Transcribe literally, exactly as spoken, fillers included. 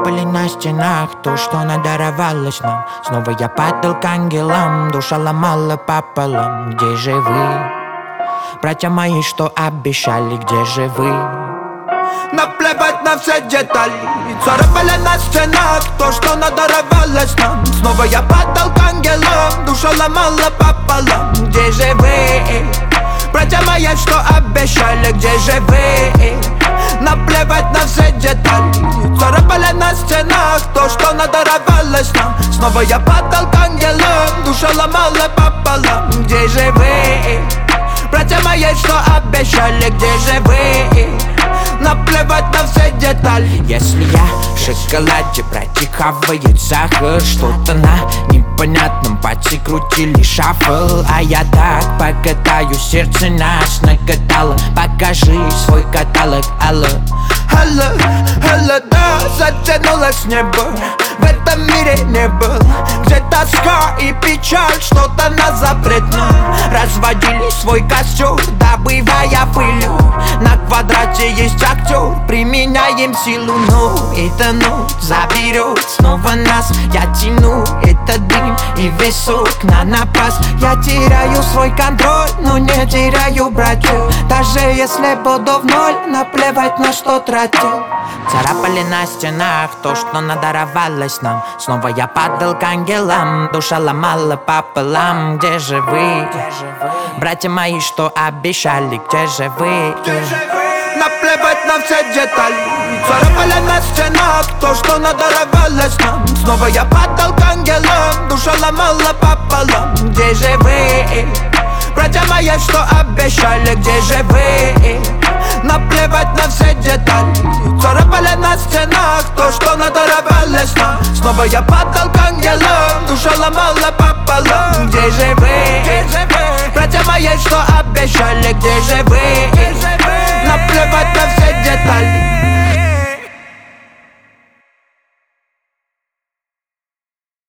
Царапали на стенах то, что надаровалось нам. Снова я падал к ангелам, душа ломала пополам. Где же вы, братья мои, что обещали, где же вы? Наплевать на все детали, царапали на стенах то, что надаровалось нам. Снова я падал к ангелам, душа ломала пополам. Где же вы, братья мои, что обещали, где же вы? Наплевать на все детали, царапали на стенах то, что надаровалось нам. Снова я падал к ангелам, душа ломала пополам. Где же вы, братья мои, что обещали, где же вы? Наплевать на все детали. Если я в шоколаде, братья хавает сахар, что-то на непонятном пальце крутили шафл. А я так покатаю, сердце нас накатало. Покажи свой каталог, алло. Алло, алло, да, затянулось небо. В этом мире не был, где тоска и печаль, что-то нас запретно. Разводили свой костер, добывая пыль. На квадрате есть актер, применяем силу. Ну, эта ночь заберет снова нас. Я тяну этот дым и весок на напас. Я теряю свой контроль, но не теряю братьев. Даже если буду в ноль, наплевать на что тратил. Царапали на стенах то, что надаровалось нам. Снова я падал к ангелам, душа ломала пополам. Где же вы, братья мои, что обещали, где же вы? Наплевать на все детали, царапали на стенах то, что надаровалось нам. Снова я падал к ангелам, душа ломала пополам. Где же вы, братья мои, что обещали, где же вы? Наплевать на все детали, царапали на стенах то, что надаровалось нам. Снова я падал к ангелам, душа ломала пополам. Где же вы, братья мои, что обещали, где же вы? Наплевать на все детали.